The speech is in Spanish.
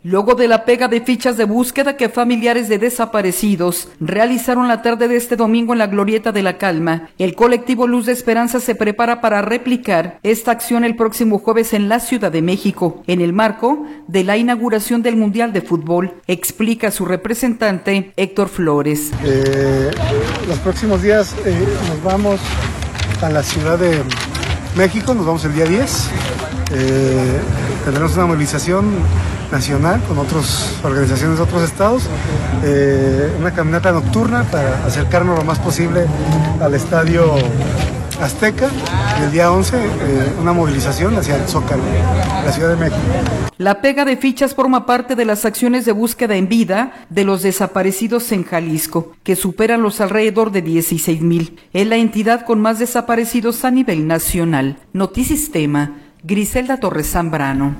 Luego de la pega de fichas de búsqueda que familiares de desaparecidos realizaron la tarde de este domingo en la Glorieta de la Calma, el colectivo Luz de Esperanza se prepara para replicar esta acción el próximo jueves en la Ciudad de México, en el marco de la inauguración del Mundial de Fútbol, explica su representante Héctor Flores. Los próximos días nos vamos a la Ciudad de México, nos vamos el día 10, tendremos una movilización nacional con otras organizaciones de otros estados, una caminata nocturna para acercarnos lo más posible al Estadio Azteca, y el día 11 una movilización hacia el Zócalo, la Ciudad de México. La pega de fichas forma parte de las acciones de búsqueda en vida de los desaparecidos en Jalisco, que superan los alrededor de 16,000. Es la entidad con más desaparecidos a nivel nacional. Notisistema, Griselda Torres Zambrano.